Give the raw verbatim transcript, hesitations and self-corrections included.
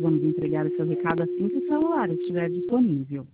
vamos entregar o seu recado assim que o celular estiver disponível.